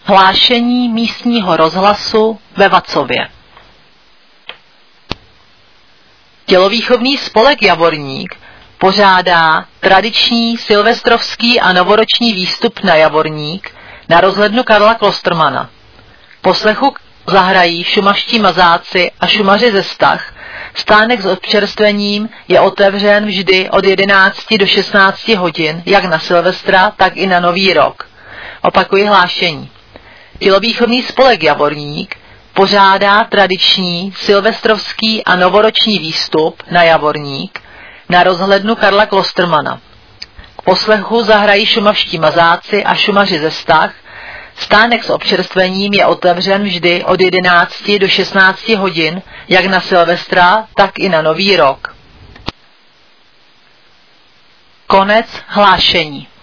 Hlášení místního rozhlasu ve Vacově. Tělovýchovný spolek Javorník pořádá tradiční silvestrovský a novoroční výstup na Javorník na rozhlednu Karla Klostermana. Poslechu zahrají šumavští mazáci a šumaři ze Stach. Stánek s občerstvením je otevřen vždy od 11 do 16 hodin, jak na Silvestra, tak i na Nový rok. Opakuji hlášení. Tělovýchovný spolek Javorník pořádá tradiční silvestrovský a novoroční výstup na Javorník na rozhlednu Karla Klostermana. K poslechu zahrají šumavští mazáci a šumaři ze Stach. Stánek s občerstvením je otevřen vždy od 11 do 16 hodin, jak na Silvestra, tak i na Nový rok. Konec hlášení.